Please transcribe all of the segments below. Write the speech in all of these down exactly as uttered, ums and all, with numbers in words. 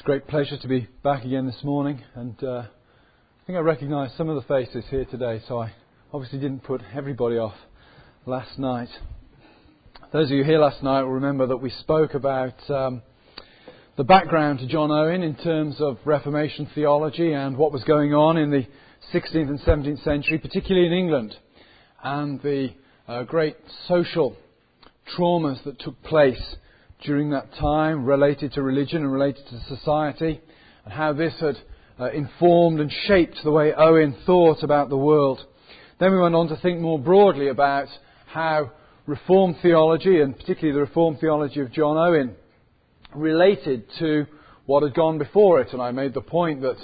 great pleasure to be back again this morning, and uh, I think I recognise some of the faces here today, so I obviously didn't put everybody off last night. Those of you here last night will remember that we spoke about um, the background to John Owen in terms of Reformation theology and what was going on in the sixteenth and seventeenth century, particularly in England, and the uh, great social traumas that took place during that time related to religion and related to society, and how this had uh, informed and shaped the way Owen thought about the world. Then we went on to think more broadly about how Reformed theology, and particularly the Reformed theology of John Owen, related to what had gone before it. And I made the point that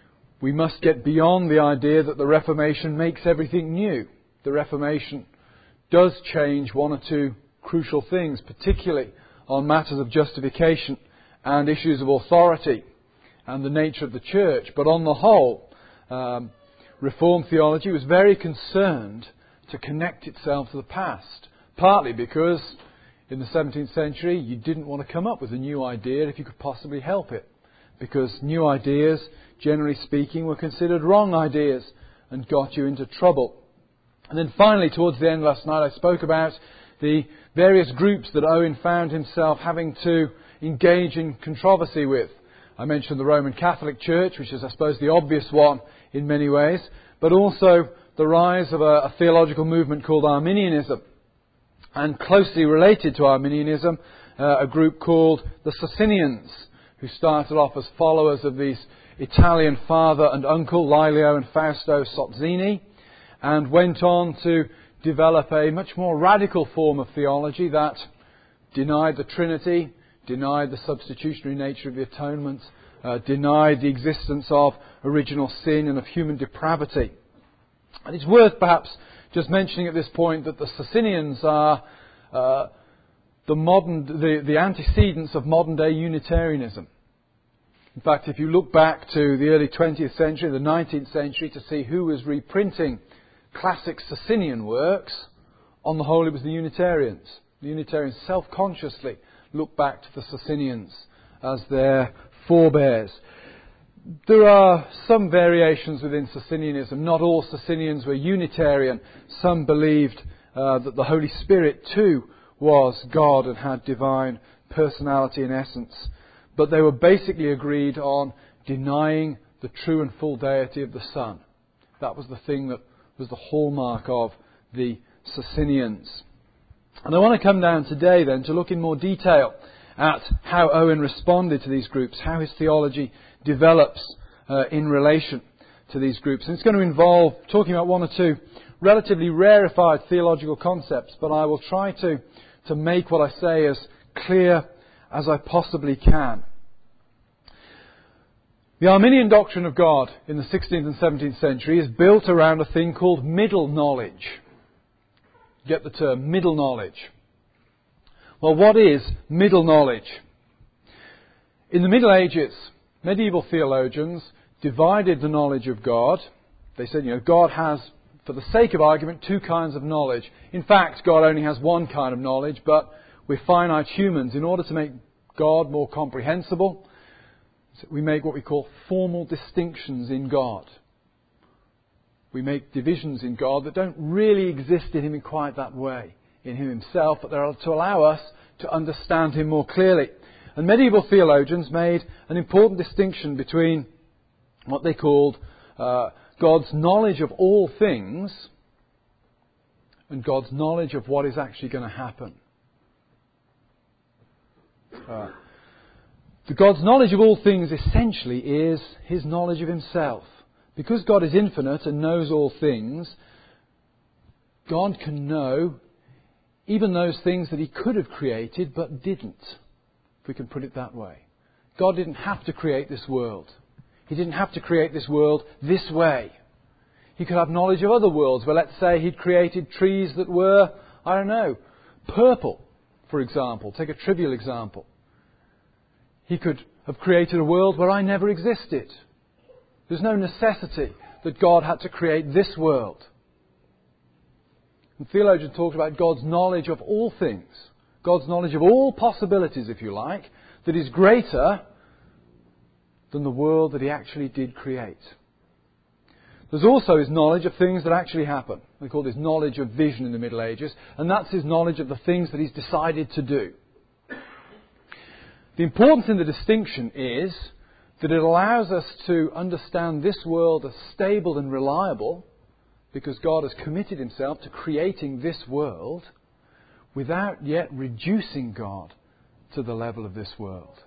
we must get beyond the idea that the Reformation makes everything new. The Reformation does change one or two crucial things, particularly on matters of justification and issues of authority and the nature of the church. But on the whole, um, Reformed theology was very concerned to connect itself to the past, partly because in the seventeenth century you didn't want to come up with a new idea if you could possibly help it, because new ideas, generally speaking, were considered wrong ideas and got you into trouble. And then finally, towards the end last night, I spoke about the various groups that Owen found himself having to engage in controversy with. I mentioned the Roman Catholic Church, which is, I suppose, the obvious one in many ways, but also the rise of a, a theological movement called Arminianism. And closely related to Arminianism, uh, a group called the Socinians, who started off as followers of these Italian father and uncle, Laelio and Fausto Sozzini, and went on to develop a much more radical form of theology that denied the Trinity, denied the substitutionary nature of the atonement, uh, denied the existence of original sin and of human depravity. And it's worth perhaps just mentioning at this point that the Socinians are uh, the modern, the, the antecedents of modern-day Unitarianism. In fact, if you look back to the early twentieth century, the nineteenth century, to see who was reprinting classic Socinian works, on the whole it was the Unitarians. The Unitarians self-consciously look back to the Socinians as their forebears. There are some variations within Socinianism. Not all Socinians were Unitarian. Some believed uh, that the Holy Spirit too was God and had divine personality and essence. But they were basically agreed on denying the true and full deity of the Son. That was the thing that was the hallmark of the Socinians. And I want to come down today then to look in more detail at how Owen responded to these groups, how his theology develops uh, in relation to these groups. And it's going to involve talking about one or two relatively rarefied theological concepts, but I will try to, to make what I say as clear as I possibly can. The Arminian doctrine of God in the sixteenth and seventeenth century is built around a thing called middle knowledge. Get the term, middle knowledge. Well, what is middle knowledge? In the Middle Ages, medieval theologians divided the knowledge of God. They said, you know, God has, for the sake of argument, two kinds of knowledge. In fact, God only has one kind of knowledge, but we're finite humans. In order to make God more comprehensible, we make what we call formal distinctions in God. We make divisions in God that don't really exist in Him in quite that way, in Him Himself, but they're to allow us to understand Him more clearly. And medieval theologians made an important distinction between what they called uh, God's knowledge of all things and God's knowledge of what is actually going to happen. Uh, The God's knowledge of all things essentially is His knowledge of Himself. Because God is infinite and knows all things, God can know even those things that He could have created but didn't, if we can put it that way. God didn't have to create this world. He didn't have to create this world this way. He could have knowledge of other worlds where, let's say, He'd created trees that were, I don't know, purple, for example. Take a trivial example. He could have created a world where I never existed. There's no necessity that God had to create this world. And theologians talked about God's knowledge of all things. God's knowledge of all possibilities, if you like, that is greater than the world that he actually did create. There's also his knowledge of things that actually happen. We call this knowledge of vision in the Middle Ages, and that's his knowledge of the things that he's decided to do. The importance in the distinction is that it allows us to understand this world as stable and reliable, because God has committed himself to creating this world without yet reducing God to the level of this world.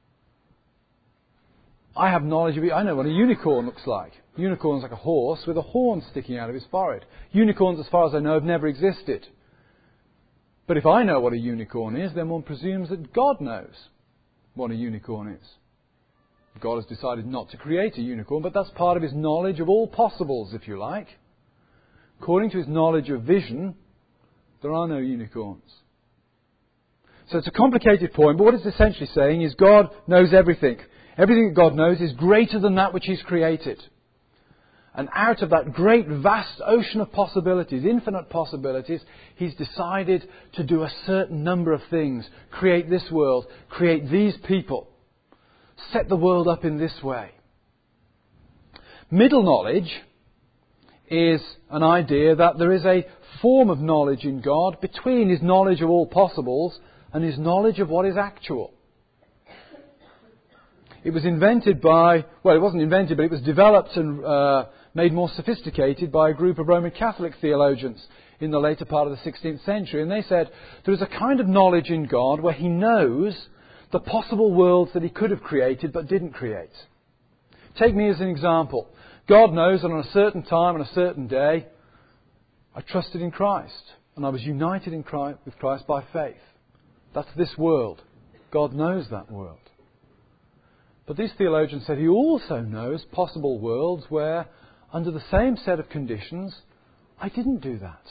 I have knowledge of it. I know what a unicorn looks like. A unicorn's like a horse with a horn sticking out of his forehead. Unicorns, as far as I know, have never existed. But if I know what a unicorn is, then one presumes that God knows what a unicorn is. God has decided not to create a unicorn, but that's part of his knowledge of all possibles, if you like. According to his knowledge of vision, there are no unicorns. So it's a complicated point, but what it's essentially saying is God knows everything. Everything that God knows is greater than that which he's created. And out of that great, vast ocean of possibilities, infinite possibilities, he's decided to do a certain number of things. Create this world, create these people, set the world up in this way. Middle knowledge is an idea that there is a form of knowledge in God between his knowledge of all possibles and his knowledge of what is actual. It was invented by, well, it wasn't invented, but it was developed and uh, made more sophisticated by a group of Roman Catholic theologians in the later part of the sixteenth century. And they said there is a kind of knowledge in God where he knows the possible worlds that he could have created but didn't create. Take me as an example. God knows that on a certain time, on a certain day, I trusted in Christ and I was united in Christ, with Christ by faith. That's this world. God knows that world. But these theologians said he also knows possible worlds where, under the same set of conditions, I didn't do that.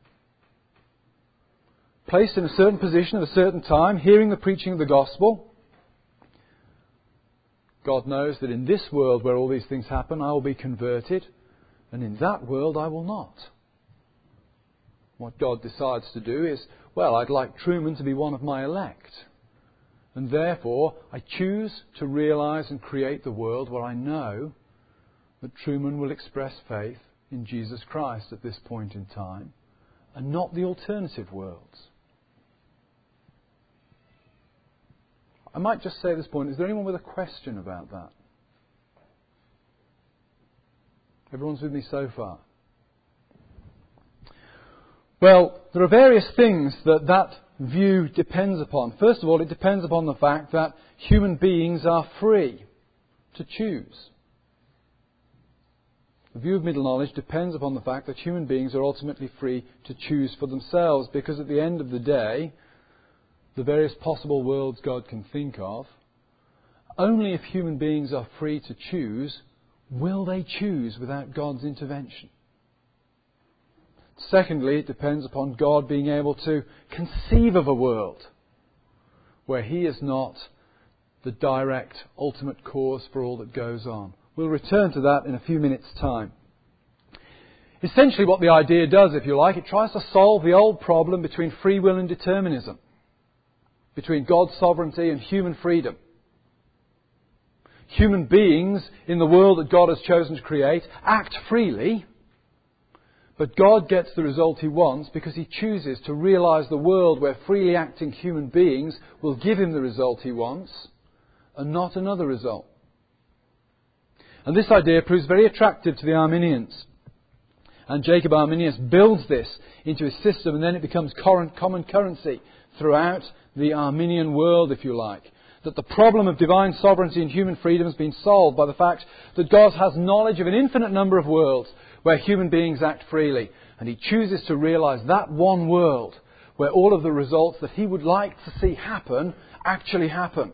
Placed in a certain position at a certain time, hearing the preaching of the gospel, God knows that in this world where all these things happen, I will be converted, and in that world I will not. What God decides to do is, well, I'd like Truman to be one of my elect. And therefore, I choose to realise and create the world where I know that Truman will express faith in Jesus Christ at this point in time, and not the alternative worlds. I might just say at this point, is there anyone with a question about that? Everyone's with me so far? Well, there are various things that that view depends upon. First of all, it depends upon the fact that human beings are free to choose. The view of middle knowledge depends upon the fact that human beings are ultimately free to choose for themselves, because at the end of the day, the various possible worlds God can think of, only if human beings are free to choose will they choose without God's intervention. Secondly, it depends upon God being able to conceive of a world where he is not the direct, ultimate cause for all that goes on. We'll return to that in a few minutes' time. Essentially what the idea does, if you like, it tries to solve the old problem between free will and determinism, between God's sovereignty and human freedom. Human beings in the world that God has chosen to create act freely, but God gets the result he wants because he chooses to realise the world where freely acting human beings will give him the result he wants and not another result. And this idea proves very attractive to the Arminians. And Jacob Arminius builds this into his system, and then it becomes common currency throughout the Arminian world, if you like. That the problem of divine sovereignty and human freedom has been solved by the fact that God has knowledge of an infinite number of worlds where human beings act freely. And he chooses to realise that one world where all of the results that he would like to see happen actually happen.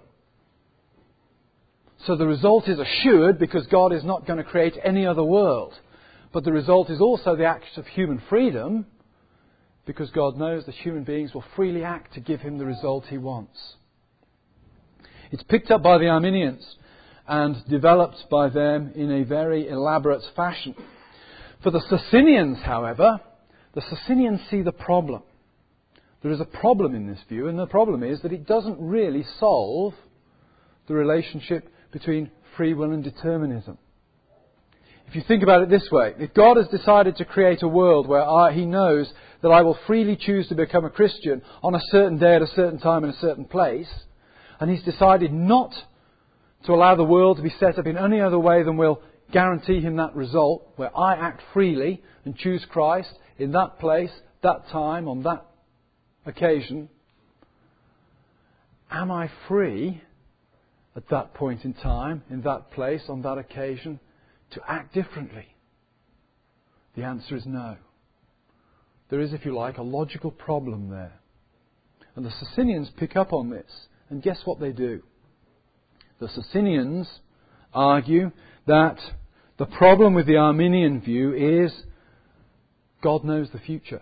So the result is assured because God is not going to create any other world. But the result is also the act of human freedom because God knows that human beings will freely act to give him the result he wants. It's picked up by the Arminians and developed by them in a very elaborate fashion. For the Socinians, however, the Socinians see the problem. There is a problem in this view, and the problem is that it doesn't really solve the relationship between free will and determinism. If you think about it this way, if God has decided to create a world where I, He knows that I will freely choose to become a Christian on a certain day at a certain time in a certain place, and He's decided not to allow the world to be set up in any other way than will guarantee Him that result, where I act freely and choose Christ in that place, that time, on that occasion, am I free at that point in time, in that place, on that occasion, to act differently? The answer is no. There is, if you like, a logical problem there. And the Socinians pick up on this. And guess what they do? The Socinians argue that the problem with the Arminian view is God knows the future.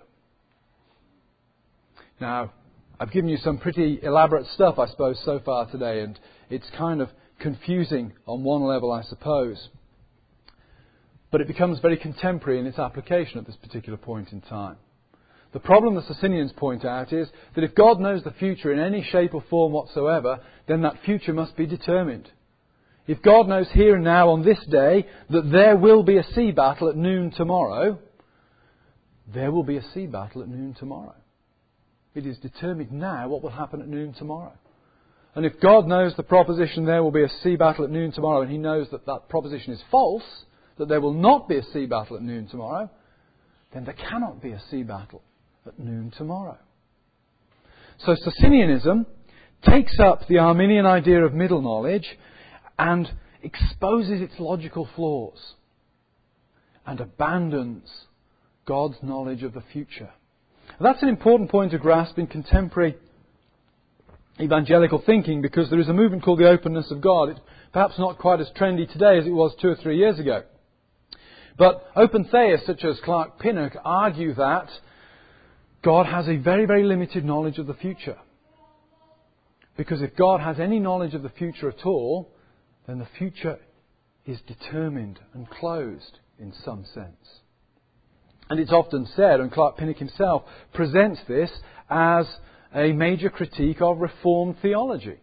Now, I've given you some pretty elaborate stuff, I suppose, so far today, and it's kind of confusing on one level, I suppose. But it becomes very contemporary in its application at this particular point in time. The problem the Socinians point out is that if God knows the future in any shape or form whatsoever, then that future must be determined. If God knows here and now on this day that there will be a sea battle at noon tomorrow, there will be a sea battle at noon tomorrow. It is determined now what will happen at noon tomorrow. And if God knows the proposition there will be a sea battle at noon tomorrow, and He knows that that proposition is false, that there will not be a sea battle at noon tomorrow, then there cannot be a sea battle at noon tomorrow. So Socinianism takes up the Arminian idea of middle knowledge and exposes its logical flaws and abandons God's knowledge of the future. And that's an important point to grasp in contemporary evangelical thinking, because there is a movement called the openness of God. It's perhaps not quite as trendy today as it was two or three years ago. But open theists such as Clark Pinnock argue that God has a very, very limited knowledge of the future. Because if God has any knowledge of the future at all, then the future is determined and closed in some sense. And it's often said, and Clark Pinnock himself presents this as a major critique of Reformed theology.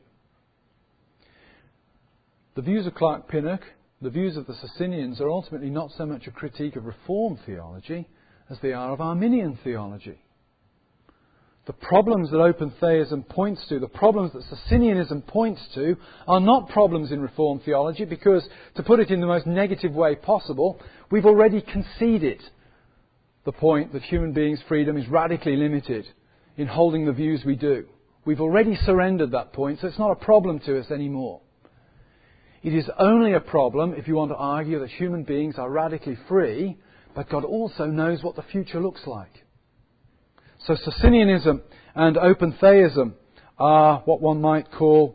The views of Clark Pinnock, the views of the Socinians, are ultimately not so much a critique of Reformed theology as they are of Arminian theology. The problems that open theism points to, the problems that Socinianism points to, are not problems in Reformed theology because, to put it in the most negative way possible, we've already conceded the point that human beings' freedom is radically limited in holding the views we do. We've already surrendered that point, so it's not a problem to us anymore. It is only a problem if you want to argue that human beings are radically free, but God also knows what the future looks like. So Socinianism and open theism are what one might call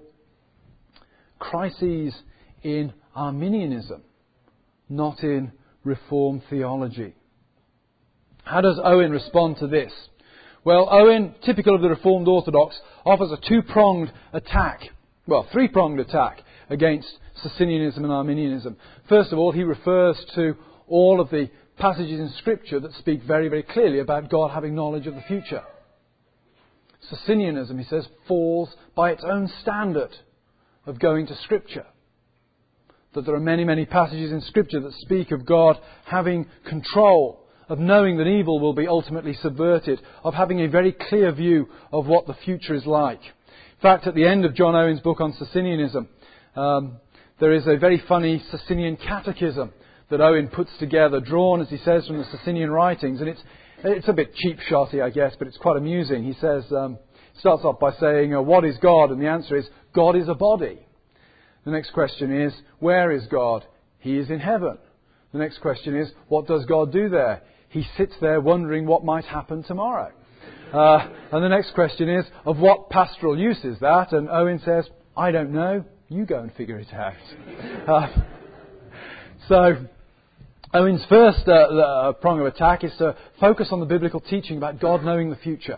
crises in Arminianism, not in Reformed theology. How does Owen respond to this? Well, Owen, typical of the Reformed Orthodox, offers a two-pronged attack, well, three-pronged attack against Socinianism and Arminianism. First of all, he refers to all of the passages in Scripture that speak very, very clearly about God having knowledge of the future. Socinianism, he says, falls by its own standard of going to Scripture. That there are many, many passages in Scripture that speak of God having control, of knowing that evil will be ultimately subverted, of having a very clear view of what the future is like. In fact, at the end of John Owen's book on Socinianism, um, there is a very funny Socinian catechism that Owen puts together, drawn, as he says, from the Socinian writings. And it's it's a bit cheap-shotty, I guess, but it's quite amusing. He says, um, starts off by saying, uh, what is God? And the answer is, God is a body. The next question is, where is God? He is in heaven. The next question is, what does God do there? He sits there wondering what might happen tomorrow. Uh, and the next question is, of what pastoral use is that? And Owen says, I don't know. You go and figure it out. Uh, so, Owen's first uh, uh, prong of attack is to focus on the biblical teaching about God knowing the future.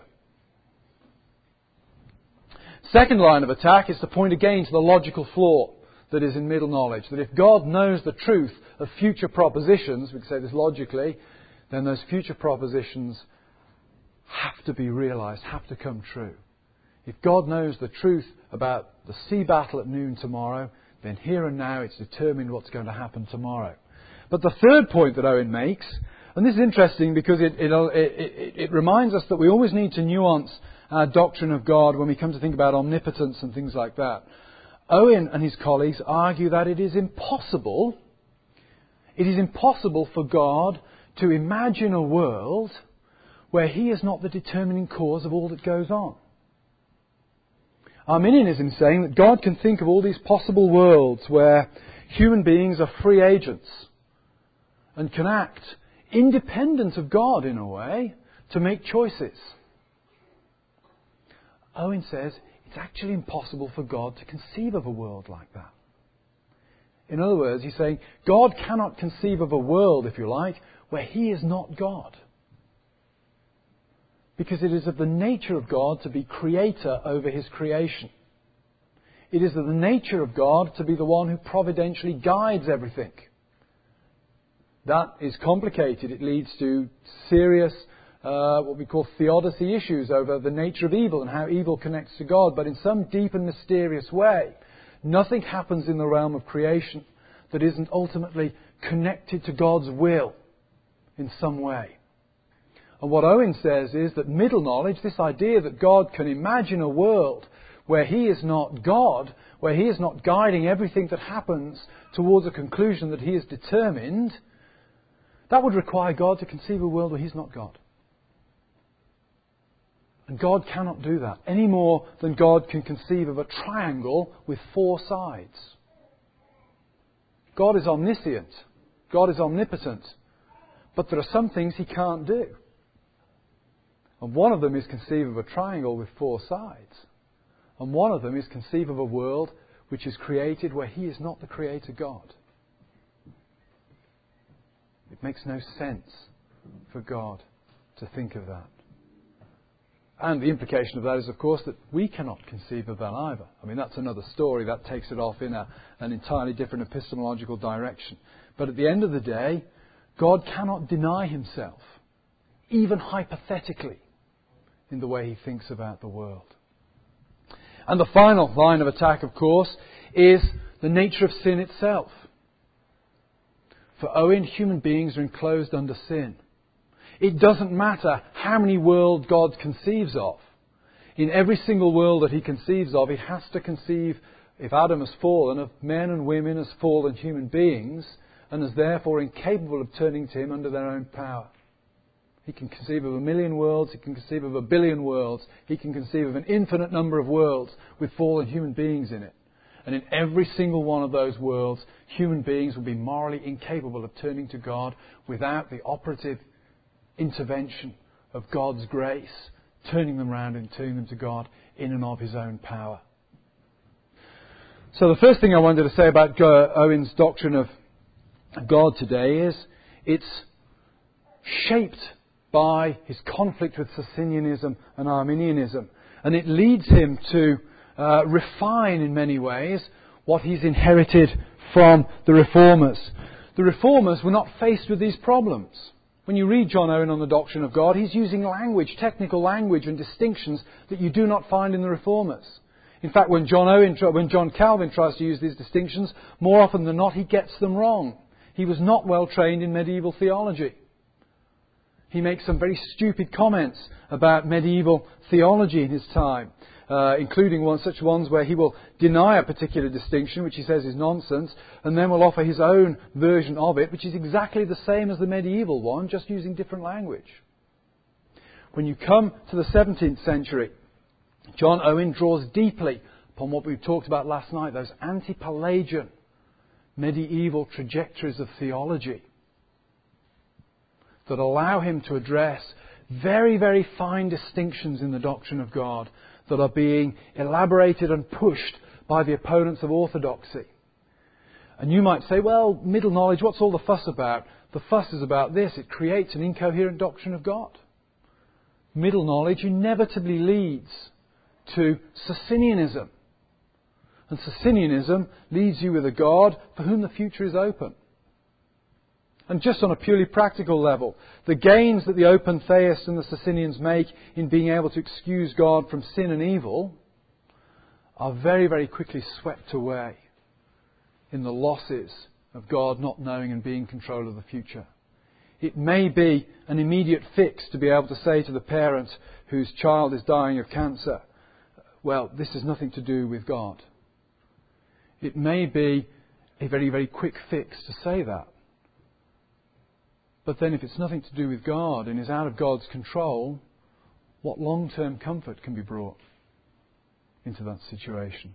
Second line of attack is to point again to the logical flaw that is in middle knowledge. That if God knows the truth of future propositions, we can say this logically, then those future propositions have to be realised, have to come true. If God knows the truth about the sea battle at noon tomorrow, then here and now it's determined what's going to happen tomorrow. But the third point that Owen makes, and this is interesting because it, it, it, it reminds us that we always need to nuance our doctrine of God when we come to think about omnipotence and things like that. Owen and his colleagues argue that it is impossible, it is impossible for God to imagine a world where He is not the determining cause of all that goes on. Arminianism is saying that God can think of all these possible worlds where human beings are free agents and can act independent of God in a way to make choices. Owen says it's actually impossible for God to conceive of a world like that. In other words, he's saying God cannot conceive of a world, if you like, where He is not God. Because it is of the nature of God to be creator over His creation. It is of the nature of God to be the one who providentially guides everything. That is complicated. It leads to serious, uh, what we call theodicy issues over the nature of evil and how evil connects to God. But in some deep and mysterious way, nothing happens in the realm of creation that isn't ultimately connected to God's will in some way. And what Owen says is that middle knowledge, this idea that God can imagine a world where He is not God, where He is not guiding everything that happens towards a conclusion that He has determined, that would require God to conceive a world where He's not God. And God cannot do that any more than God can conceive of a triangle with four sides. God is omniscient. God is omnipotent. But there are some things He can't do. And one of them is conceive of a triangle with four sides. And one of them is conceive of a world which is created where He is not the Creator God. It makes no sense for God to think of that. And the implication of that is, of course, that we cannot conceive of that either. I mean, that's another story. That takes it off in a, an entirely different epistemological direction. But at the end of the day, God cannot deny Himself, even hypothetically, in the way He thinks about the world. And the final line of attack, of course, is the nature of sin itself. For Owen, human beings are enclosed under sin. It doesn't matter how many worlds God conceives of. In every single world that He conceives of, He has to conceive, if Adam has fallen, of men and women as fallen human beings, and is therefore incapable of turning to Him under their own power. He can conceive of a million worlds, He can conceive of a billion worlds, He can conceive of an infinite number of worlds with fallen human beings in it. And in every single one of those worlds, human beings will be morally incapable of turning to God without the operative intervention of God's grace, turning them round and turning them to God in and of His own power. So the first thing I wanted to say about Owen's doctrine of God today is it's shaped by his conflict with Socinianism and Arminianism. And it leads him to uh, refine in many ways what he's inherited from the Reformers. The Reformers were not faced with these problems. When you read John Owen on the doctrine of God, he's using language, technical language and distinctions that you do not find in the Reformers. In fact, when John Owen, when John Calvin tries to use these distinctions, more often than not he gets them wrong. He was not well trained in medieval theology. He makes some very stupid comments about medieval theology in his time, uh, including one, such ones where he will deny a particular distinction, which he says is nonsense, and then will offer his own version of it, which is exactly the same as the medieval one, just using different language. When you come to the seventeenth century, John Owen draws deeply upon what we talked about last night, those anti-Pelagian medieval trajectories of theology that allow him to address very, very fine distinctions in the doctrine of God that are being elaborated and pushed by the opponents of orthodoxy. And you might say, well, middle knowledge, what's all the fuss about? The fuss is about this. It creates an incoherent doctrine of God. Middle knowledge inevitably leads to Socinianism. And Socinianism leaves you with a God for whom the future is open. And just on a purely practical level, the gains that the open theists and the Socinians make in being able to excuse God from sin and evil are very, very quickly swept away in the losses of God not knowing and being in control of the future. It may be an immediate fix to be able to say to the parent whose child is dying of cancer, well, this has nothing to do with God. It may be a very, very quick fix to say that. But then if it's nothing to do with God and is out of God's control, what long-term comfort can be brought into that situation?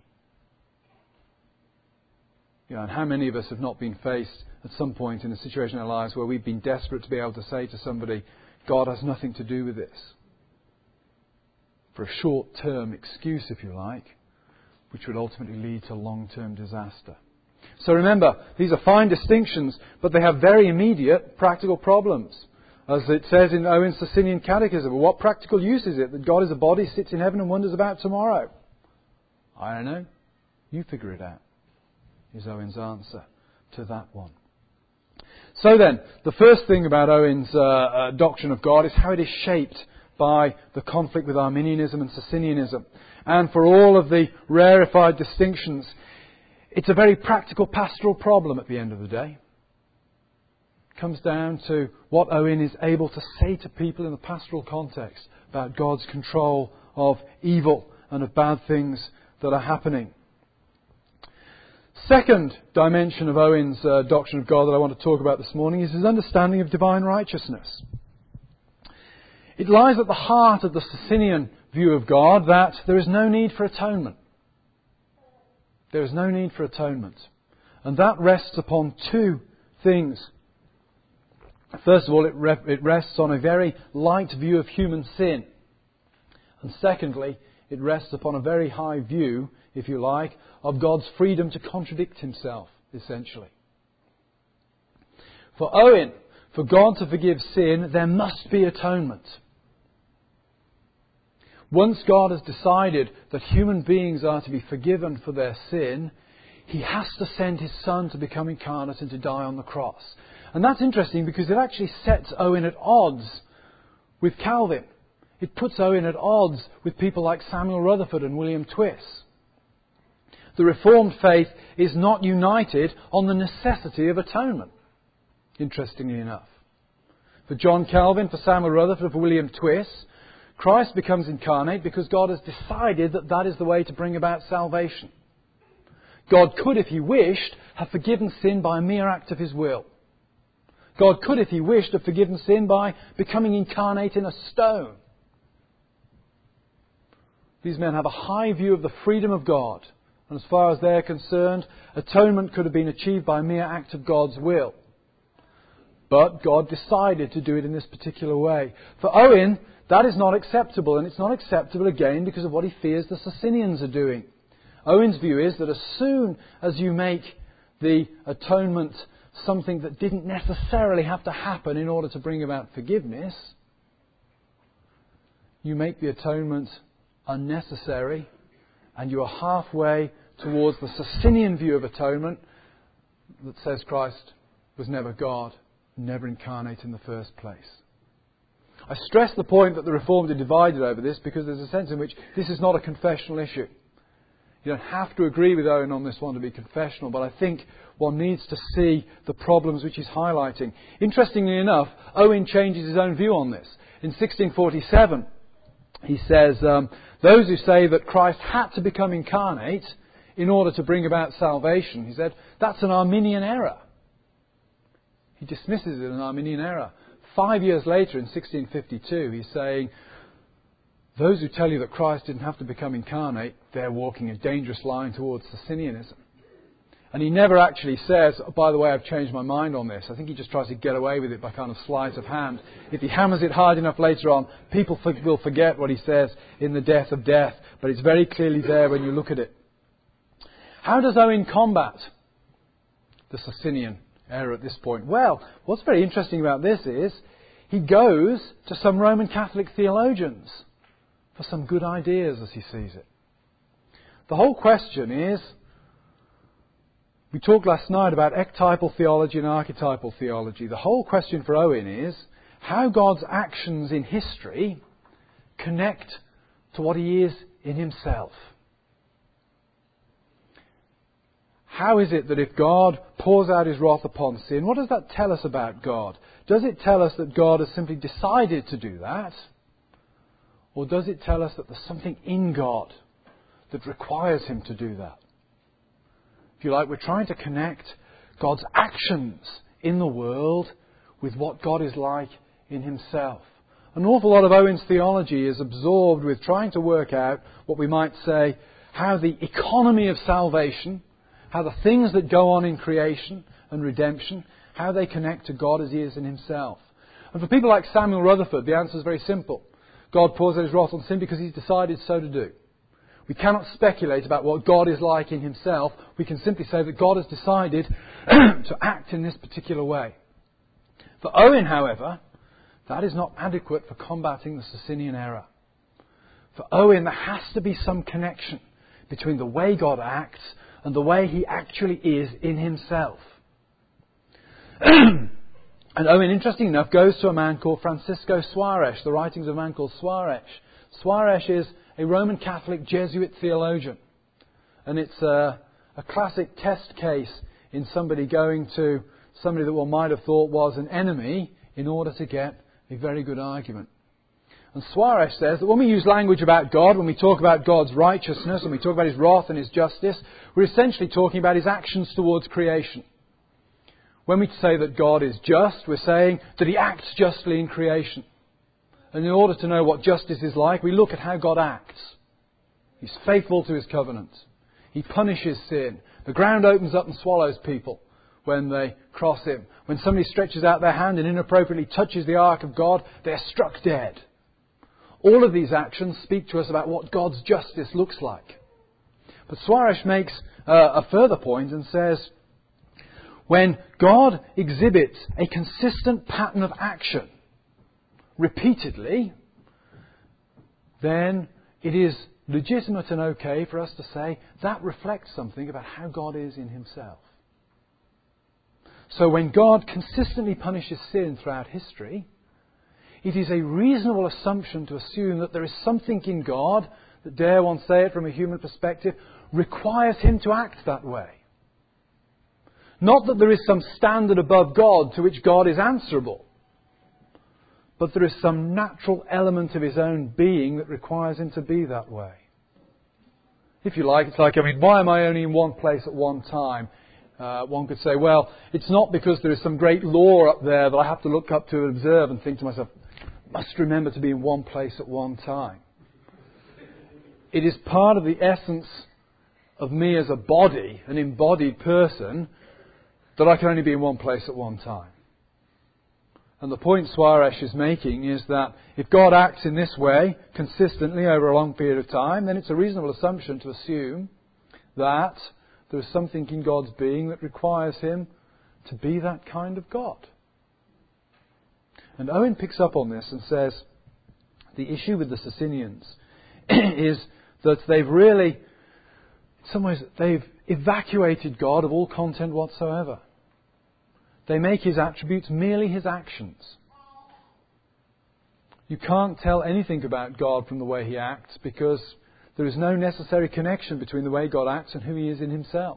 You know, and how many of us have not been faced at some point in a situation in our lives where we've been desperate to be able to say to somebody, God has nothing to do with this, for a short-term excuse, if you like, which would ultimately lead to long-term disaster. So remember, these are fine distinctions, but they have very immediate practical problems. As it says in Owen's Socinian Catechism, what practical use is it that God is a body, sits in heaven and wonders about tomorrow? I don't know. You figure it out, is Owen's answer to that one. So then, the first thing about Owen's uh, uh, doctrine of God is how it is shaped by the conflict with Arminianism and Socinianism. And for all of the rarefied distinctions, it's a very practical pastoral problem at the end of the day. It comes down to what Owen is able to say to people in the pastoral context about God's control of evil and of bad things that are happening. Second dimension of Owen's uh, doctrine of God that I want to talk about this morning is his understanding of divine righteousness. It lies at the heart of the Socinian view of God that there is no need for atonement. There is no need for atonement. And that rests upon two things. First of all, it, re- it rests on a very light view of human sin. And secondly, it rests upon a very high view, if you like, of God's freedom to contradict himself, essentially. For Owen, for God to forgive sin, there must be atonement. Once God has decided that human beings are to be forgiven for their sin, He has to send His Son to become incarnate and to die on the cross. And that's interesting because it actually sets Owen at odds with Calvin. It puts Owen at odds with people like Samuel Rutherford and William Twiss. The Reformed faith is not united on the necessity of atonement, interestingly enough. For John Calvin, for Samuel Rutherford, for William Twiss, Christ becomes incarnate because God has decided that that is the way to bring about salvation. God could, if He wished, have forgiven sin by a mere act of His will. God could, if He wished, have forgiven sin by becoming incarnate in a stone. These men have a high view of the freedom of God. And as far as they're concerned, atonement could have been achieved by a mere act of God's will. But God decided to do it in this particular way. For Owen, that is not acceptable, and it's not acceptable again because of what he fears the Socinians are doing. Owen's view is that as soon as you make the atonement something that didn't necessarily have to happen in order to bring about forgiveness, you make the atonement unnecessary, and you are halfway towards the Socinian view of atonement that says Christ was never God, never incarnate in the first place. I stress the point that the Reformed are divided over this because there's a sense in which this is not a confessional issue. You don't have to agree with Owen on this one to be confessional, but I think one needs to see the problems which he's highlighting. Interestingly enough, Owen changes his own view on this. In sixteen forty-seven, he says, um, those who say that Christ had to become incarnate in order to bring about salvation, he said, that's an Arminian error. He dismisses it as an Arminian error. Five years later, in sixteen fifty-two, he's saying, those who tell you that Christ didn't have to become incarnate, they're walking a dangerous line towards Socinianism. And he never actually says, oh, by the way, I've changed my mind on this. I think he just tries to get away with it by kind of sleight of hand. If he hammers it hard enough later on, people for- will forget what he says in the death of death. But it's very clearly there when you look at it. How does Owen combat the Socinian error at this point? Well, what's very interesting about this is he goes to some Roman Catholic theologians for some good ideas as he sees it. The whole question is, we talked last night about ectypal theology and archetypal theology. The whole question for Owen is how God's actions in history connect to what He is in Himself. how is it that if God pours out his wrath upon sin, what does that tell us about God? Does it tell us that God has simply decided to do that? Or does it tell us that there's something in God that requires him to do that? If you like, we're trying to connect God's actions in the world with what God is like in himself. An awful lot of Owen's theology is absorbed with trying to work out what we might say, how the economy of salvation, how the things that go on in creation and redemption, how they connect to God as he is in himself. And for people like Samuel Rutherford, the answer is very simple. God pours out his wrath on sin because he's decided so to do. We cannot speculate about what God is like in himself. We can simply say that God has decided to act in this particular way. For Owen, however, that is not adequate for combating the Socinian error. For Owen, there has to be some connection between the way God acts and the way he actually is in himself. And Owen, interesting enough, goes to a man called Francisco Suarez, the writings of a man called Suarez. Suarez is a Roman Catholic Jesuit theologian. And it's a, a classic test case in somebody going to somebody that one might have thought was an enemy in order to get a very good argument. And Suarez says that when we use language about God, when we talk about God's righteousness, when we talk about his wrath and his justice, we're essentially talking about his actions towards creation. When we say that God is just, we're saying that he acts justly in creation. And in order to know what justice is like, we look at how God acts. He's faithful to his covenant. He punishes sin. The ground opens up and swallows people when they cross him. When somebody stretches out their hand and inappropriately touches the ark of God, they're struck dead. All of these actions speak to us about what God's justice looks like. But Suarez makes uh, a further point and says, when God exhibits a consistent pattern of action repeatedly, then it is legitimate and okay for us to say that reflects something about how God is in himself. So when God consistently punishes sin throughout history, it is a reasonable assumption to assume that there is something in God that, dare one say it from a human perspective, requires him to act that way. Not that there is some standard above God to which God is answerable, but there is some natural element of his own being that requires him to be that way. If you like, it's like, I mean, why am I only in one place at one time? Uh, one could say, well, it's not because there is some great law up there that I have to look up to and observe and think to myself, must remember to be in one place at one time. It is part of the essence of me as a body, an embodied person, that I can only be in one place at one time. And the point Suarez is making is that if God acts in this way consistently over a long period of time, then it's a reasonable assumption to assume that there is something in God's being that requires him to be that kind of God. And Owen picks up on this and says the issue with the Socinians is that they've really, in some ways, they've evacuated God of all content whatsoever. They make his attributes merely his actions. You can't tell anything about God from the way he acts because there is no necessary connection between the way God acts and who he is in himself.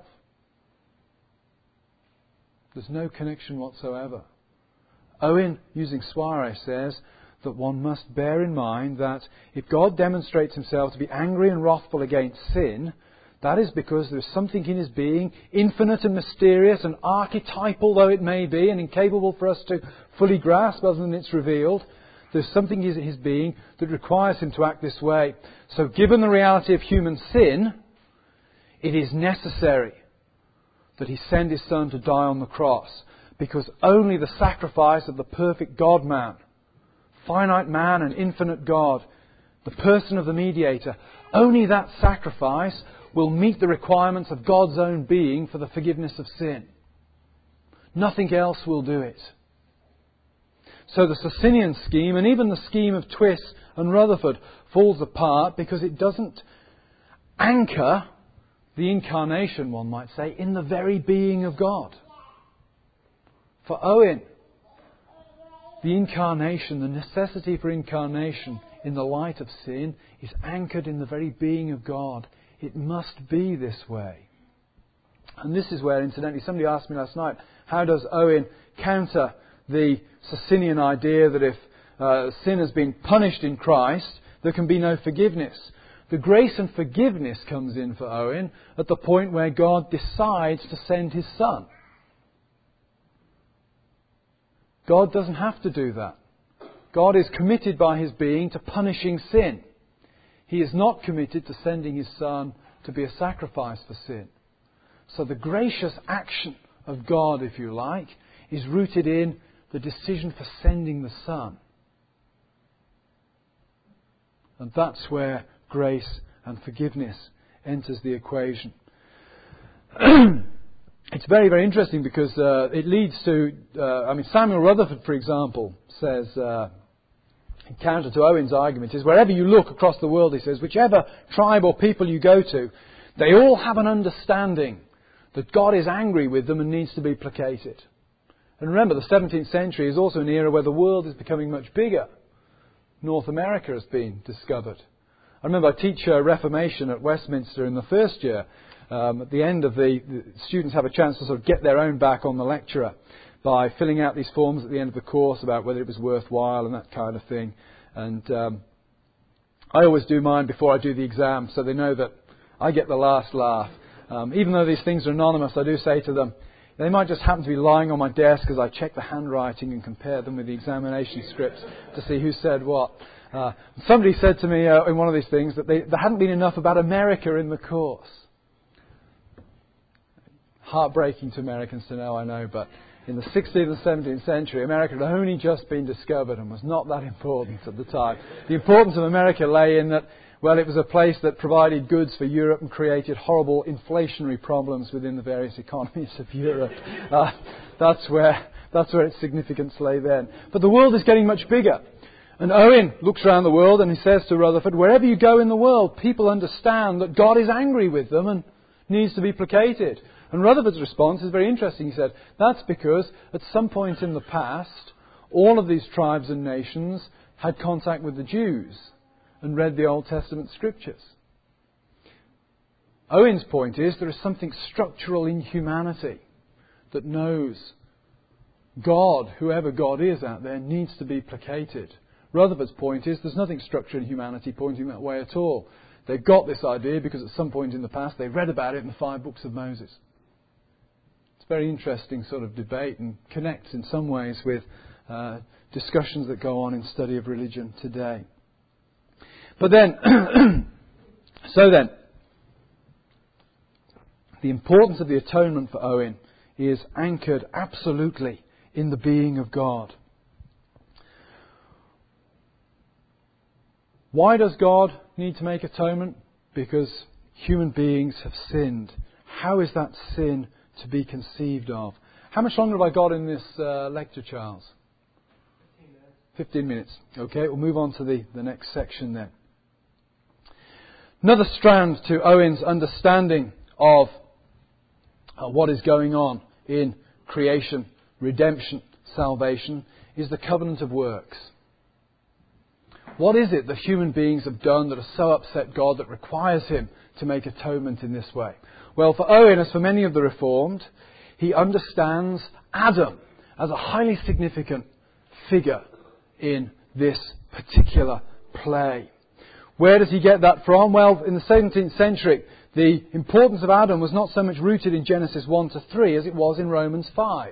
There's no connection whatsoever. Owen, using Suarez, says that one must bear in mind that if God demonstrates himself to be angry and wrathful against sin, that is because there is something in his being, infinite and mysterious and archetypal though it may be, and incapable for us to fully grasp other than it's revealed. There's something in his being that requires him to act this way. So given the reality of human sin, it is necessary that he send his Son to die on the cross, because only the sacrifice of the perfect God-man, finite man and infinite God, the person of the mediator, only that sacrifice will meet the requirements of God's own being for the forgiveness of sin. Nothing else will do it. So the Socinian scheme, and even the scheme of Twiss and Rutherford, falls apart because it doesn't anchor the incarnation, one might say, in the very being of God. For Owen, the incarnation, the necessity for incarnation in the light of sin is anchored in the very being of God. It must be this way. And this is where, incidentally, somebody asked me last night, how does Owen counter the Socinian idea that if uh, sin has been punished in Christ, there can be no forgiveness? The grace and forgiveness comes in for Owen at the point where God decides to send His Son. God doesn't have to do that. God is committed by His being to punishing sin. He is not committed to sending His Son to be a sacrifice for sin. So the gracious action of God, if you like, is rooted in the decision for sending the Son. And that's where grace and forgiveness enters the equation. It's very, very interesting because uh, it leads to, uh, I mean, Samuel Rutherford, for example, says, uh, in counter to Owen's argument, is wherever you look across the world, he says, whichever tribe or people you go to, they all have an understanding that God is angry with them and needs to be placated. And remember, the seventeenth century is also an era where the world is becoming much bigger. North America has been discovered. I remember I teach uh, Reformation at Westminster in the first year. Um, at the end of the, the students have a chance to sort of get their own back on the lecturer by filling out these forms at the end of the course about whether it was worthwhile and that kind of thing. And um, I always do mine before I do the exam, so they know that I get the last laugh. Um, even though these things are anonymous, I do say to them, they might just happen to be lying on my desk as I check the handwriting and compare them with the examination scripts to see who said what. Uh, somebody said to me uh, in one of these things that they, there hadn't been enough about America in the course. Heartbreaking to Americans to know, I know, but in the sixteenth and seventeenth century, America had only just been discovered and was not that important at the time. The importance of America lay in that, well, it was a place that provided goods for Europe and created horrible inflationary problems within the various economies of Europe. Uh, that's where that's where its significance lay then. But the world is getting much bigger. And Owen looks around the world and he says to Rutherford, wherever you go in the world, people understand that God is angry with them and needs to be placated. And Rutherford's response is very interesting. He said, that's because at some point in the past, all of these tribes and nations had contact with the Jews and read the Old Testament scriptures. Owen's point is there is something structural in humanity that knows God, whoever God is out there, needs to be placated. Rutherford's point is there's nothing structural in humanity pointing that way at all. They've got this idea because at some point in the past they read about it in the five books of Moses. It's a very interesting sort of debate and connects in some ways with uh, discussions that go on in study of religion today. But then, so then, the importance of the atonement for Owen is anchored absolutely in the being of God. Why does God need to make atonement? Because human beings have sinned. How is that sin to be conceived of? How much longer have I got in this uh, lecture, Charles? Fifteen minutes. Fifteen minutes. Okay, we'll move on to the, the next section then. Another strand to Owen's understanding of uh, what is going on in creation, redemption, salvation, is the covenant of works. What is it that human beings have done that has so upset God that requires Him to make atonement in this way? Well, for Owen, as for many of the Reformed, he understands Adam as a highly significant figure in this particular play. Where does he get that from? Well, in the seventeenth century, the importance of Adam was not so much rooted in Genesis one to three as it was in Romans five.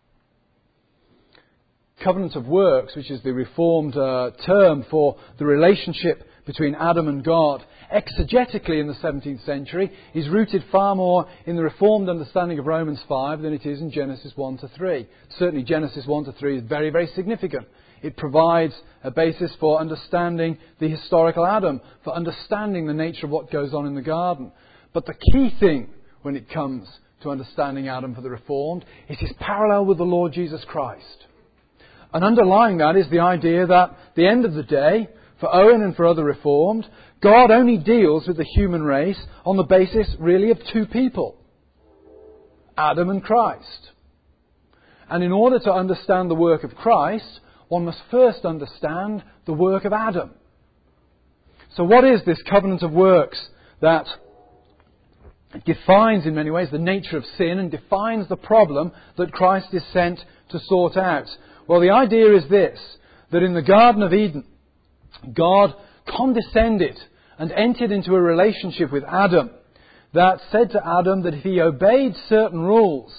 Covenant of works, which is the Reformed uh, term for the relationship between Adam and God, exegetically in the seventeenth century, is rooted far more in the Reformed understanding of Romans five than it is in Genesis one to three. Certainly Genesis one to three is very, very significant. It provides a basis for understanding the historical Adam, for understanding the nature of what goes on in the garden. But the key thing when it comes to understanding Adam for the Reformed is his parallel with the Lord Jesus Christ. And underlying that is the idea that at the end of the day, for Owen and for other Reformed, God only deals with the human race on the basis really of two people, Adam and Christ. And in order to understand the work of Christ, one must first understand the work of Adam. So what is this covenant of works that It defines in many ways the nature of sin and defines the problem that Christ is sent to sort out. Well, the idea is this, that in the Garden of Eden, God condescended and entered into a relationship with Adam that said to Adam that if he obeyed certain rules,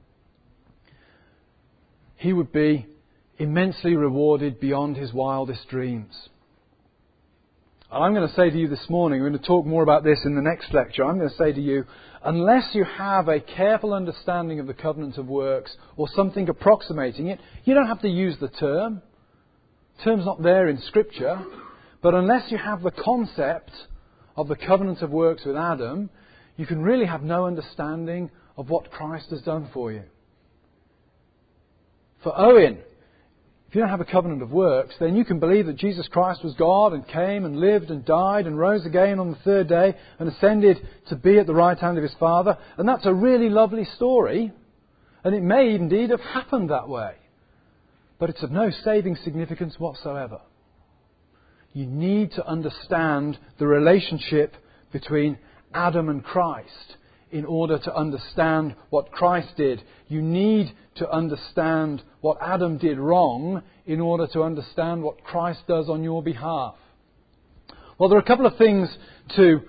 he would be immensely rewarded beyond his wildest dreams. And I'm going to say to you this morning, we're going to talk more about this in the next lecture, I'm going to say to you, unless you have a careful understanding of the covenant of works or something approximating it, you don't have to use the term. The term's not there in Scripture. But unless you have the concept of the covenant of works with Adam, you can really have no understanding of what Christ has done for you. For Owen, if you don't have a covenant of works, then you can believe that Jesus Christ was God and came and lived and died and rose again on the third day and ascended to be at the right hand of his Father. And that's a really lovely story. And it may indeed have happened that way. But it's of no saving significance whatsoever. You need to understand the relationship between Adam and Christ in order to understand what Christ did. You need to understand what Adam did wrong in order to understand what Christ does on your behalf. Well, there are a couple of things to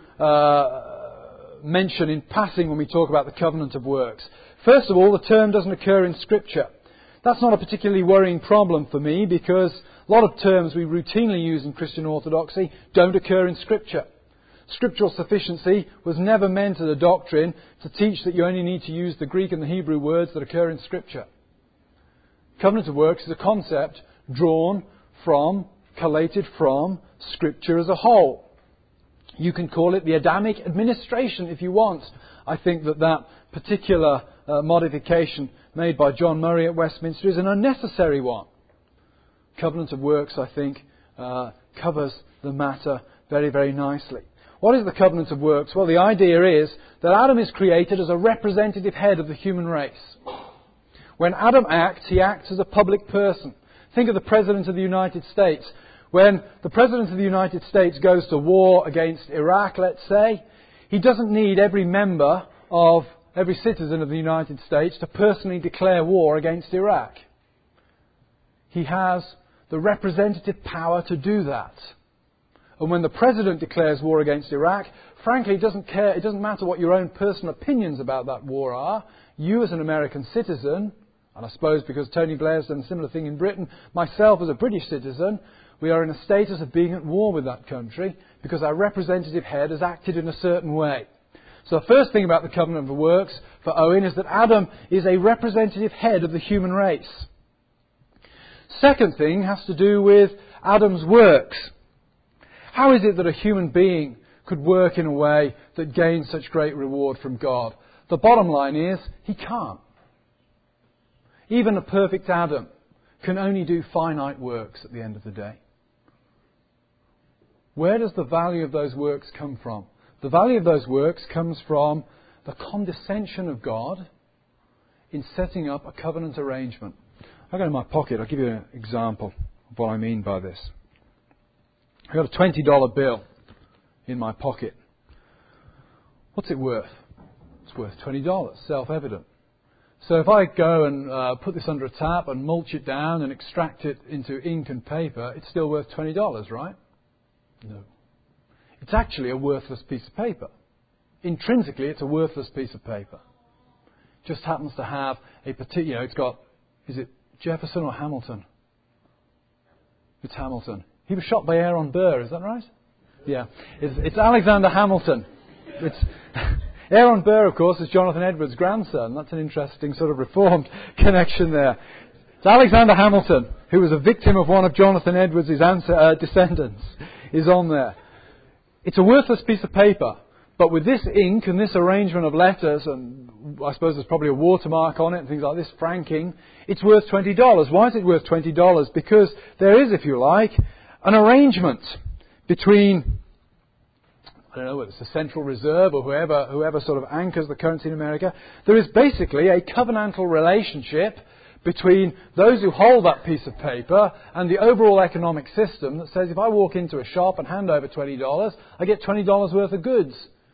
uh, mention in passing when we talk about the covenant of works. First of all, the term doesn't occur in Scripture. That's not a particularly worrying problem for me because a lot of terms we routinely use in Christian orthodoxy don't occur in Scripture. Scriptural sufficiency was never meant as a doctrine to teach that you only need to use the Greek and the Hebrew words that occur in Scripture. Covenant of works is a concept drawn from, collated from, Scripture as a whole. You can call it the Adamic administration if you want. I think that that particular uh, modification made by John Murray at Westminster is an unnecessary one. Covenant of works, I think, uh, covers the matter very, very nicely. What is the covenant of works? Well, the idea is that Adam is created as a representative head of the human race. When Adam acts, he acts as a public person. Think of the President of the United States. When the President of the United States goes to war against Iraq, let's say, he doesn't need every member of, every citizen of the United States to personally declare war against Iraq. He has the representative power to do that. And when the President declares war against Iraq, frankly, it doesn't care, it doesn't matter what your own personal opinions about that war are. You as an American citizen, and I suppose because Tony Blair's done a similar thing in Britain, myself as a British citizen, we are in a status of being at war with that country because our representative head has acted in a certain way. So the first thing about the covenant of works for Owen is that Adam is a representative head of the human race. Second thing has to do with Adam's works. How is it that a human being could work in a way that gains such great reward from God? The bottom line is, he can't. Even a perfect Adam can only do finite works at the end of the day. Where does the value of those works come from? The value of those works comes from the condescension of God in setting up a covenant arrangement. I'll go in my pocket, I'll give you an example of what I mean by this. I've got a twenty dollar bill in my pocket. What's it worth? It's worth twenty dollars, self-evident. So if I go and uh, put this under a tap and mulch it down and extract it into ink and paper, it's still worth twenty dollars, right? No. It's actually a worthless piece of paper. Intrinsically, it's a worthless piece of paper. It just happens to have a particular, you know, it's got, is it Jefferson or Hamilton? It's Hamilton. He was shot by Aaron Burr, is that right? Yeah. It's, it's Alexander Hamilton. It's Aaron Burr, of course, is Jonathan Edwards' grandson. That's an interesting sort of Reformed connection there. It's Alexander Hamilton, who was a victim of one of Jonathan Edwards' answer, uh, descendants, is on there. It's a worthless piece of paper, but with this ink and this arrangement of letters, and I suppose there's probably a watermark on it and things like this, franking, it's worth twenty dollars. Why is it worth twenty dollars? Because there is, if you like, an arrangement between, I don't know whether it's the Central Reserve or whoever, whoever sort of anchors the currency in America. There is basically a covenantal relationship between those who hold that piece of paper and the overall economic system that says if I walk into a shop and hand over twenty dollars, I get twenty dollars worth of goods.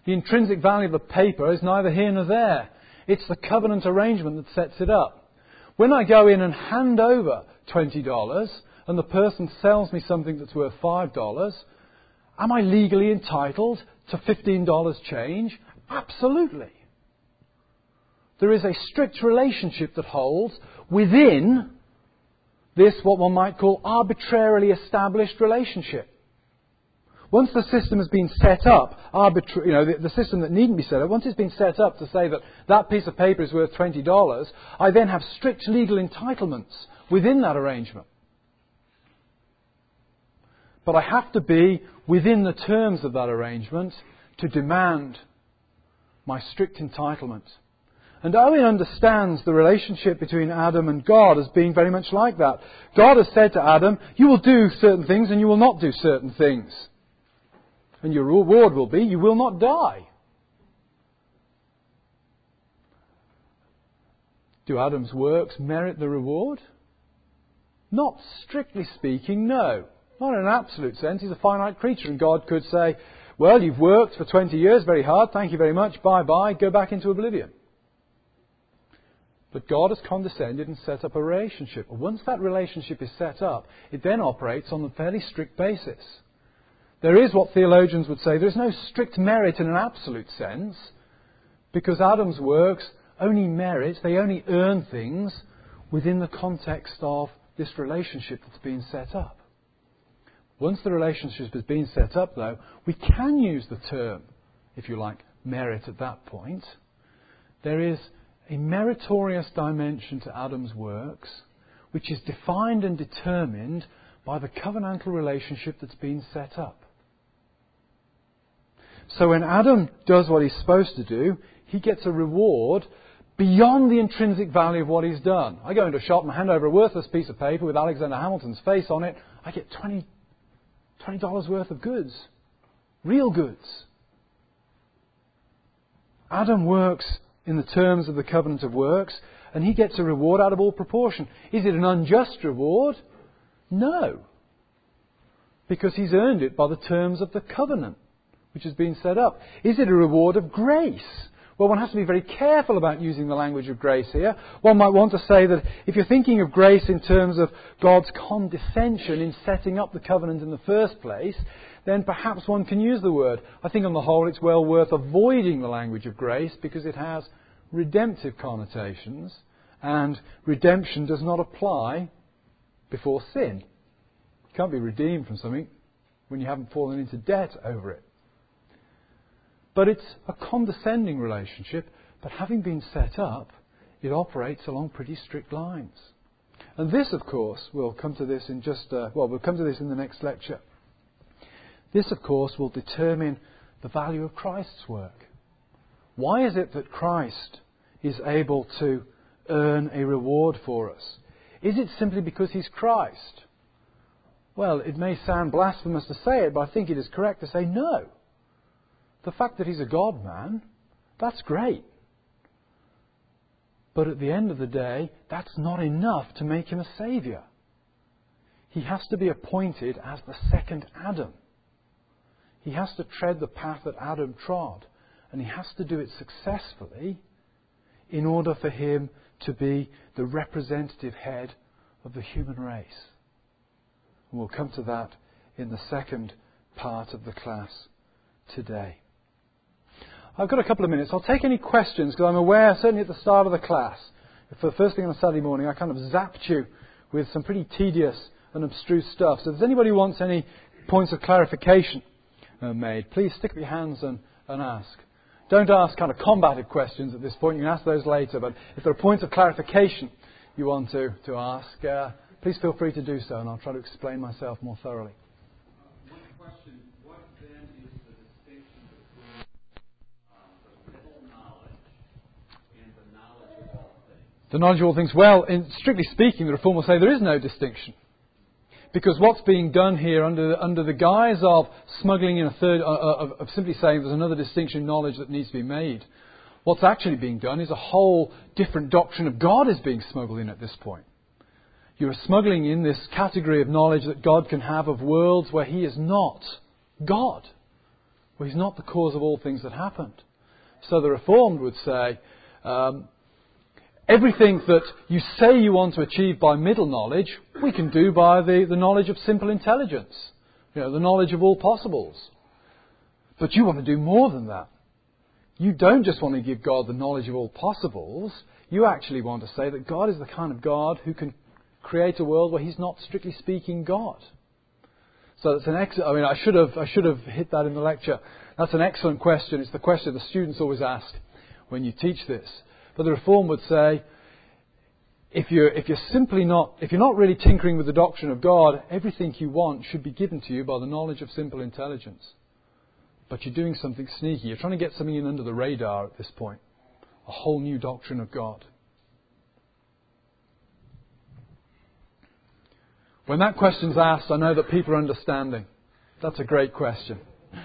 The intrinsic value of the paper is neither here nor there. It's the covenant arrangement that sets it up. When I go in and hand over twenty dollars and the person sells me something that's worth five dollars, am I legally entitled to fifteen dollars change? Absolutely. There is a strict relationship that holds within this, what one might call, arbitrarily established relationship. Once the system has been set up, arbitra- you know, the, the system that needn't be set up, once it's been set up to say that that piece of paper is worth twenty dollars, I then have strict legal entitlements within that arrangement. But I have to be within the terms of that arrangement to demand my strict entitlement. And Owen understands the relationship between Adam and God as being very much like that. God has said to Adam, you will do certain things and you will not do certain things. And your reward will be, you will not die. Do Adam's works merit the reward? Not strictly speaking, no. Not in an absolute sense. He's a finite creature and God could say, well, you've worked for twenty years very hard, thank you very much, bye-bye, go back into oblivion. But God has condescended and set up a relationship. Once that relationship is set up, it then operates on a fairly strict basis. There is what theologians would say, there is no strict merit in an absolute sense, because Adam's works only merit, they only earn things within the context of this relationship that's been set up. Once the relationship has been set up, though, we can use the term, if you like, merit at that point. There is a meritorious dimension to Adam's works, which is defined and determined by the covenantal relationship that's been set up. So when Adam does what he's supposed to do, he gets a reward beyond the intrinsic value of what he's done. I go into a shop and hand over a worthless piece of paper with Alexander Hamilton's face on it. I get twenty dollars worth of goods. Real goods. Adam works in the terms of the covenant of works, and he gets a reward out of all proportion. Is it an unjust reward? No. Because he's earned it by the terms of the covenant which has been set up. Is it a reward of grace? Well, one has to be very careful about using the language of grace here. One might want to say that if you're thinking of grace in terms of God's condescension in setting up the covenant in the first place, then perhaps one can use the word. I think on the whole it's well worth avoiding the language of grace because it has redemptive connotations, and redemption does not apply before sin. You can't be redeemed from something when you haven't fallen into debt over it. But it's a condescending relationship, but having been set up, it operates along pretty strict lines. And this, of course, we'll come to this in just, uh, well, we'll come to this in the next lecture. This, of course, will determine the value of Christ's work. Why is it that Christ is able to earn a reward for us? Is it simply because He's Christ? Well, it may sound blasphemous to say it, but I think it is correct to say no. The fact that He's a God-man, that's great. But at the end of the day, that's not enough to make Him a saviour. He has to be appointed as the second Adam. He has to tread the path that Adam trod. And He has to do it successfully in order for Him to be the representative head of the human race. And we'll come to that in the second part of the class today. I've got a couple of minutes. I'll take any questions because I'm aware, certainly at the start of the class, for the first thing on a Saturday morning, I kind of zapped you with some pretty tedious and abstruse stuff. So if there's anybody who wants any points of clarification uh, made, please stick up your hands and, and ask. Don't ask kind of combative questions at this point. You can ask those later. But if there are points of clarification you want to, to ask, uh, please feel free to do so, and I'll try to explain myself more thoroughly. Uh, one question. What then is the distinction between um, the middle knowledge and the knowledge of all things? The knowledge of all things. Well, in, strictly speaking, the Reform will say there is no distinction. Because what's being done here under under the guise of smuggling in a third, uh, of, of simply saying there's another distinction in knowledge that needs to be made, what's actually being done is a whole different doctrine of God is being smuggled in at this point. You're smuggling in this category of knowledge that God can have of worlds where He is not God, Well, he's not the cause of all things that happened. So the Reformed would say, um, everything that you say you want to achieve by middle knowledge, we can do by the, the knowledge of simple intelligence. You know, the knowledge of all possibles. But you want to do more than that. You don't just want to give God the knowledge of all possibles. You actually want to say that God is the kind of God who can create a world where He's not, strictly speaking, God. So that's an ex- I mean, I should have I should have hit that in the lecture. That's an excellent question. It's the question the students always ask when you teach this. But the Reform would say, if you're if you're simply not if you're not really tinkering with the doctrine of God, everything you want should be given to you by the knowledge of simple intelligence. But you're doing something sneaky. You're trying to get something in under the radar at this point. A whole new doctrine of God. When that question's asked, I know that people are understanding. That's a great question. Um,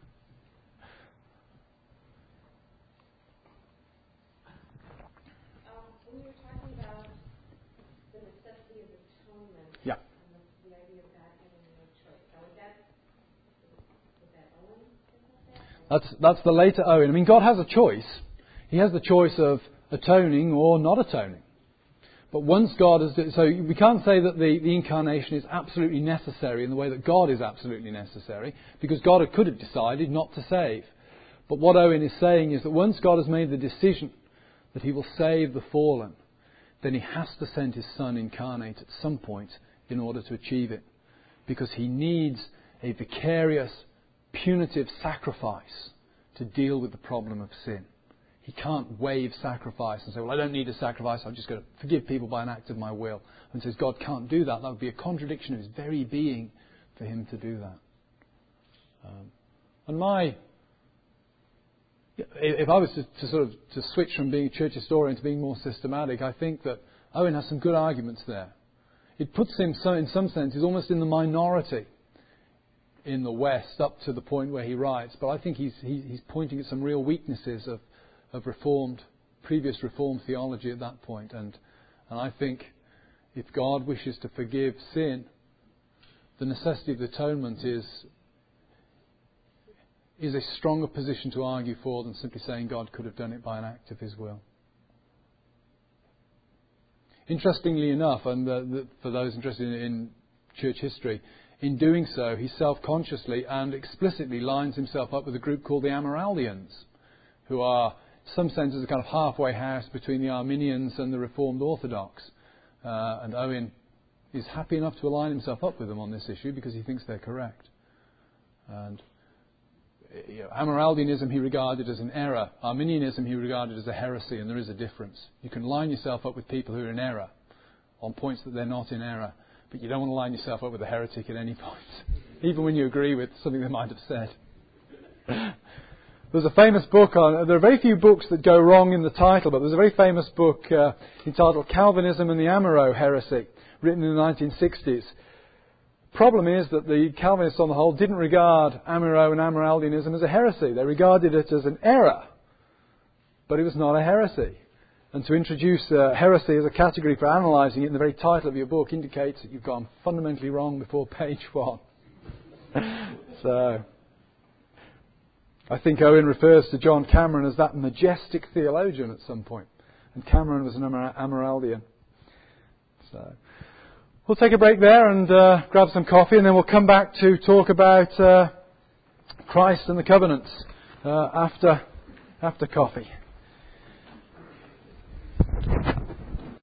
when you were talking about the necessity of atonement Yeah. and the, the idea of God having no choice, now was that, was that Owen? That's that's the later Owen. I mean, God has a choice. He has the choice of atoning or not atoning. But once God has... So we can't say that the, the incarnation is absolutely necessary in the way that God is absolutely necessary, because God could have decided not to save. But what Owen is saying is that once God has made the decision that He will save the fallen, then He has to send His Son incarnate at some point in order to achieve it. Because He needs a vicarious, punitive sacrifice to deal with the problem of sin. He can't waive sacrifice and say, well, I don't need a sacrifice, I'm just going to forgive people by an act of my will. And says God can't do that. That would be a contradiction of His very being for Him to do that. Um, and my... If I was to, to sort of to switch from being a church historian to being more systematic, I think that Owen has some good arguments there. It puts him, so, in some sense, he's almost in the minority in the West up to the point where he writes. But I think he's he, he's pointing at some real weaknesses of of reformed, previous Reformed theology at that point. And, and I think if God wishes to forgive sin, the necessity of the atonement is, is a stronger position to argue for than simply saying God could have done it by an act of His will. Interestingly enough, and the, the, for those interested in, in church history, in doing so, he self-consciously and explicitly lines himself up with a group called the Amyraldians, who are, in some sense, is a kind of halfway house between the Arminians and the Reformed Orthodox. Uh, and Owen is happy enough to align himself up with them on this issue because he thinks they're correct. And you know, Amyraldianism he regarded as an error. Arminianism he regarded as a heresy, and there is a difference. You can line yourself up with people who are in error on points that they're not in error, but you don't want to line yourself up with a heretic at any point, even when you agree with something they might have said. There's a famous book on... There are very few books that go wrong in the title, but there's a very famous book uh, entitled Calvinism and the Amyrou Heresy, written in the nineteen sixties. Problem is that the Calvinists on the whole didn't regard Amyrou and Amyraldianism as a heresy. They regarded it as an error, but it was not a heresy. And to introduce uh, heresy as a category for analysing it in the very title of your book indicates that you've gone fundamentally wrong before page one. So... I think Owen refers to John Cameron as that majestic theologian at some point. And Cameron was an Amar- Amyraldian. So we'll take a break there and uh, grab some coffee, and then we'll come back to talk about uh, Christ and the covenants uh, after after coffee.